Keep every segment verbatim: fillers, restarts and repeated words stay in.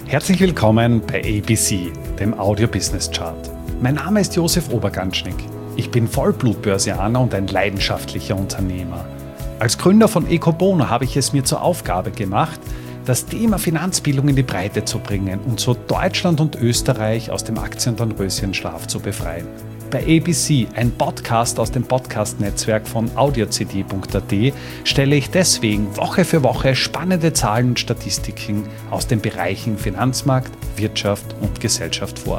Herzlich willkommen bei A B C, dem Audio Business Chart. Mein Name ist Josef Oberganschnick. Ich bin Vollblutbörsianer und ein leidenschaftlicher Unternehmer. Als Gründer von Ecobono habe ich es mir zur Aufgabe gemacht, das Thema Finanzbildung in die Breite zu bringen und so Deutschland und Österreich aus dem Aktiendornröschenschlaf zu befreien. Bei A B C, ein Podcast aus dem Podcast-Netzwerk von audio c d punkt a t, stelle ich deswegen Woche für Woche spannende Zahlen und Statistiken aus den Bereichen Finanzmarkt, Wirtschaft und Gesellschaft vor.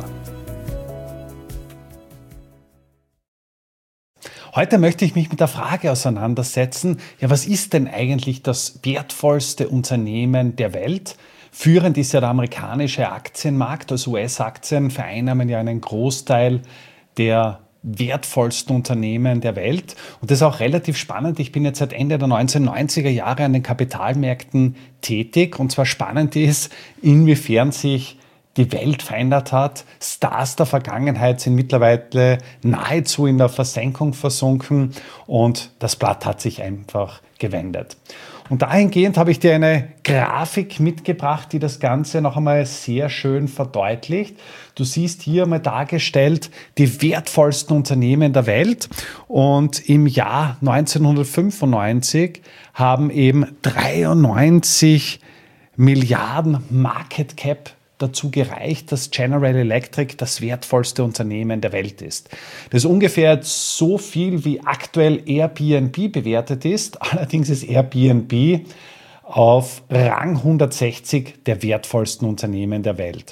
Heute möchte ich mich mit der Frage auseinandersetzen, ja, was ist denn eigentlich das wertvollste Unternehmen der Welt? Führend ist ja der amerikanische Aktienmarkt, also U S-Aktien vereinnahmen ja einen Großteil der wertvollsten Unternehmen der Welt. Und das ist auch relativ spannend. Ich bin jetzt seit Ende der neunzehnhundertneunziger Jahre an den Kapitalmärkten tätig. Und zwar spannend ist, inwiefern sich die Welt verändert hat. Stars der Vergangenheit sind mittlerweile nahezu in der Versenkung versunken und das Blatt hat sich einfach gewendet. Und dahingehend habe ich dir eine Grafik mitgebracht, die das Ganze noch einmal sehr schön verdeutlicht. Du siehst hier mal dargestellt die wertvollsten Unternehmen der Welt. Und im Jahr neunzehnhundertfünfundneunzig haben eben dreiundneunzig Milliarden Market Cap dazu gereicht, dass General Electric das wertvollste Unternehmen der Welt ist. Das ist ungefähr so viel, wie aktuell Airbnb bewertet ist. Allerdings ist Airbnb auf Rang hundertsechzig der wertvollsten Unternehmen der Welt.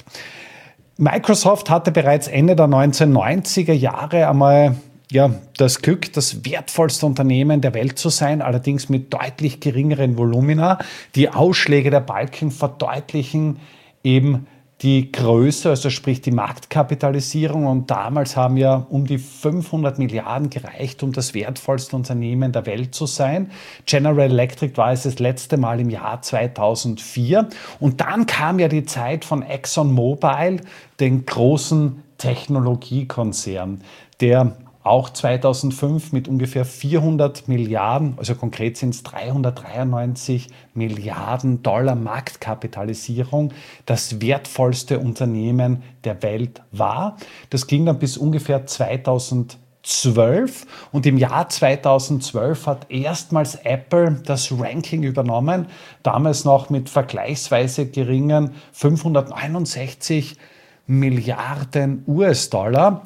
Microsoft hatte bereits Ende der neunzehnhundertneunziger Jahre einmal ja, das Glück, das wertvollste Unternehmen der Welt zu sein, allerdings mit deutlich geringeren Volumina. Die Ausschläge der Balken verdeutlichen eben die Größe, also sprich die Marktkapitalisierung, und damals haben ja um die fünfhundert Milliarden gereicht, um das wertvollste Unternehmen der Welt zu sein. General Electric war es das letzte Mal im Jahr zweitausendvier und dann kam ja die Zeit von ExxonMobil, den großen Technologiekonzern, der auch zweitausendfünf mit ungefähr vierhundert Milliarden, also konkret sind es dreihundertdreiundneunzig Milliarden Dollar Marktkapitalisierung, das wertvollste Unternehmen der Welt war. Das ging dann bis ungefähr zweitausendzwölf und im Jahr zweitausendzwölf hat erstmals Apple das Ranking übernommen, damals noch mit vergleichsweise geringen fünfhundertneunundsechzig Milliarden U S-Dollar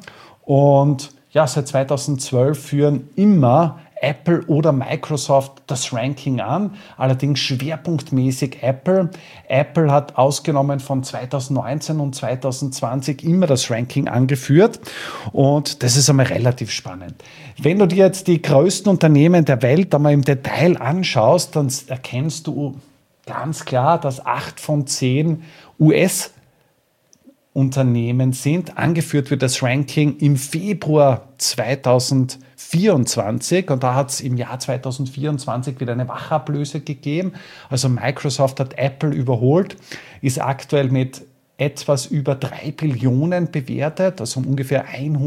und ja, seit zweitausendzwölf führen immer Apple oder Microsoft das Ranking an, allerdings schwerpunktmäßig Apple. Apple hat ausgenommen von zweitausendneunzehn und zweitausendzwanzig immer das Ranking angeführt und das ist einmal relativ spannend. Wenn du dir jetzt die größten Unternehmen der Welt einmal im Detail anschaust, dann erkennst du ganz klar, dass acht von zehn U S Unternehmen sind. Angeführt wird das Ranking im Februar zweitausendvierundzwanzig und da hat es im Jahr zweitausendvierundzwanzig wieder eine Wachablöse gegeben. Also Microsoft hat Apple überholt, ist aktuell mit etwas über drei Billionen bewertet, also um ungefähr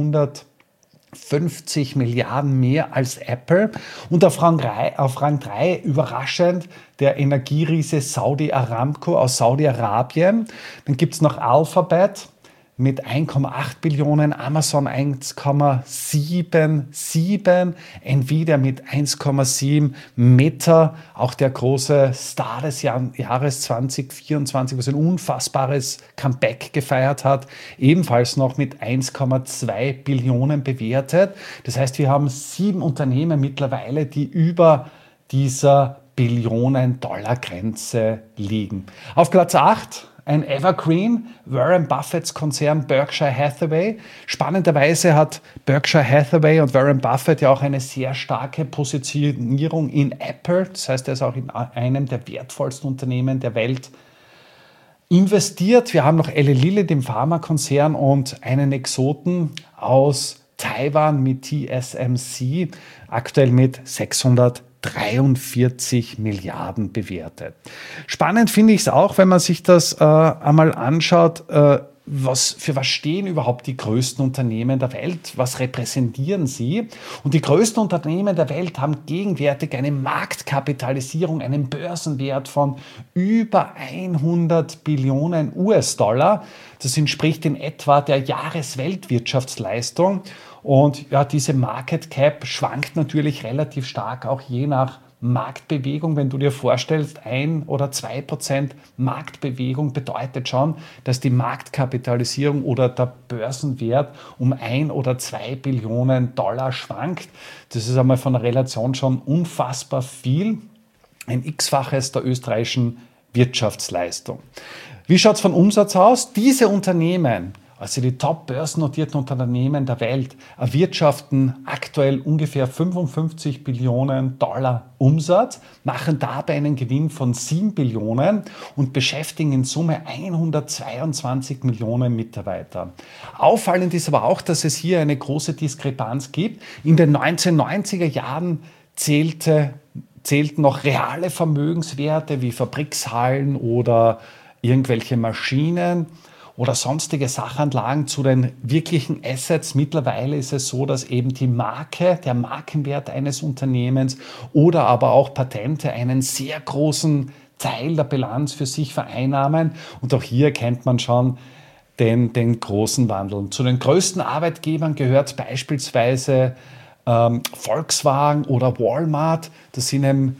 hundertfünfzig Milliarden mehr als Apple. Und auf Rang drei, auf Rang drei überraschend der Energieriese Saudi Aramco aus Saudi-Arabien. Dann gibt es noch Alphabet mit eins Komma acht Billionen, Amazon eins Komma siebenundsiebzig, Nvidia mit eins Komma sieben, Meta, auch der große Star des Jahr, Jahres zweitausendvierundzwanzig, was ein unfassbares Comeback gefeiert hat, ebenfalls noch mit eins Komma zwei Billionen bewertet. Das heißt, wir haben sieben Unternehmen mittlerweile, die über dieser Billionen-Dollar-Grenze liegen. Auf Platz acht ein Evergreen, Warren Buffetts Konzern Berkshire Hathaway. Spannenderweise hat Berkshire Hathaway und Warren Buffett ja auch eine sehr starke Positionierung in Apple. Das heißt, er ist auch in einem der wertvollsten Unternehmen der Welt investiert. Wir haben noch Eli Lilly, dem Pharmakonzern, und einen Exoten aus Taiwan mit T S M C, aktuell mit sechshundertdreiundvierzig Milliarden bewertet. Spannend finde ich es auch, wenn man sich das äh, einmal anschaut, äh, was, für was stehen überhaupt die größten Unternehmen der Welt? Was repräsentieren sie? Und die größten Unternehmen der Welt haben gegenwärtig eine Marktkapitalisierung, einen Börsenwert von über hundert Billionen U S-Dollar. Das entspricht in etwa der Jahresweltwirtschaftsleistung. Und ja, diese Market Cap schwankt natürlich relativ stark, auch je nach Marktbewegung. Wenn du dir vorstellst, ein oder zwei Prozent Marktbewegung bedeutet schon, dass die Marktkapitalisierung oder der Börsenwert um ein oder zwei Billionen Dollar schwankt. Das ist einmal von der Relation schon unfassbar viel. Ein X-faches der österreichischen Wirtschaftsleistung. Wie schaut es von Umsatz aus? Diese Unternehmen, also die top börsennotierten Unternehmen der Welt, erwirtschaften aktuell ungefähr fünfundfünfzig Billionen Dollar Umsatz, machen dabei einen Gewinn von sieben Billionen und beschäftigen in Summe hundertzweiundzwanzig Millionen Mitarbeiter. Auffallend ist aber auch, dass es hier eine große Diskrepanz gibt. In den neunzehnhundertneunziger Jahren zählte, zählten noch reale Vermögenswerte wie Fabrikshallen oder irgendwelche Maschinen oder sonstige Sachanlagen zu den wirklichen Assets. Mittlerweile ist es so, dass eben die Marke, der Markenwert eines Unternehmens oder aber auch Patente einen sehr großen Teil der Bilanz für sich vereinnahmen. Und auch hier kennt man schon den, den großen Wandel. Zu den größten Arbeitgebern gehört beispielsweise ähm, Volkswagen oder Walmart. Das sind eben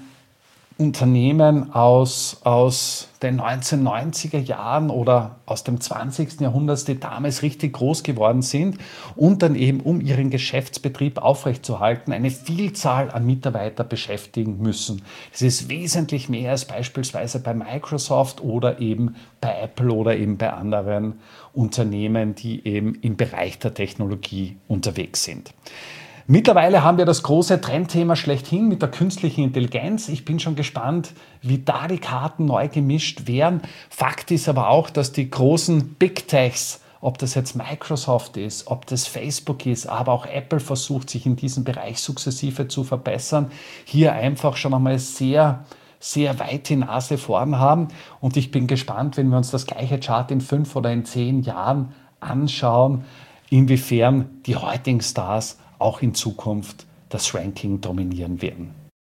Unternehmen aus, aus den neunzehnhundertneunziger Jahren oder aus dem zwanzigsten Jahrhundert, die damals richtig groß geworden sind und dann eben, um ihren Geschäftsbetrieb aufrechtzuerhalten, eine Vielzahl an Mitarbeiter beschäftigen müssen. Das ist wesentlich mehr als beispielsweise bei Microsoft oder eben bei Apple oder eben bei anderen Unternehmen, die eben im Bereich der Technologie unterwegs sind. Mittlerweile haben wir das große Trendthema schlechthin mit der künstlichen Intelligenz. Ich bin schon gespannt, wie da die Karten neu gemischt werden. Fakt ist aber auch, dass die großen Big Techs, ob das jetzt Microsoft ist, ob das Facebook ist, aber auch Apple versucht, sich in diesem Bereich sukzessive zu verbessern, hier einfach schon einmal sehr, sehr weit die Nase vorn haben. Und ich bin gespannt, wenn wir uns das gleiche Chart in fünf oder in zehn Jahren anschauen, inwiefern die heutigen Stars auch in Zukunft das Ranking dominieren werden.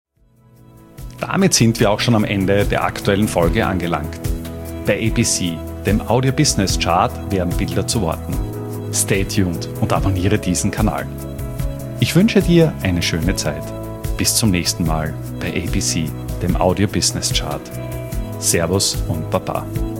Damit sind wir auch schon am Ende der aktuellen Folge angelangt. Bei A B C, dem Audio Business Chart, werden Bilder zu Worten. Stay tuned und abonniere diesen Kanal. Ich wünsche dir eine schöne Zeit. Bis zum nächsten Mal bei A B C, dem Audio Business Chart. Servus und Baba.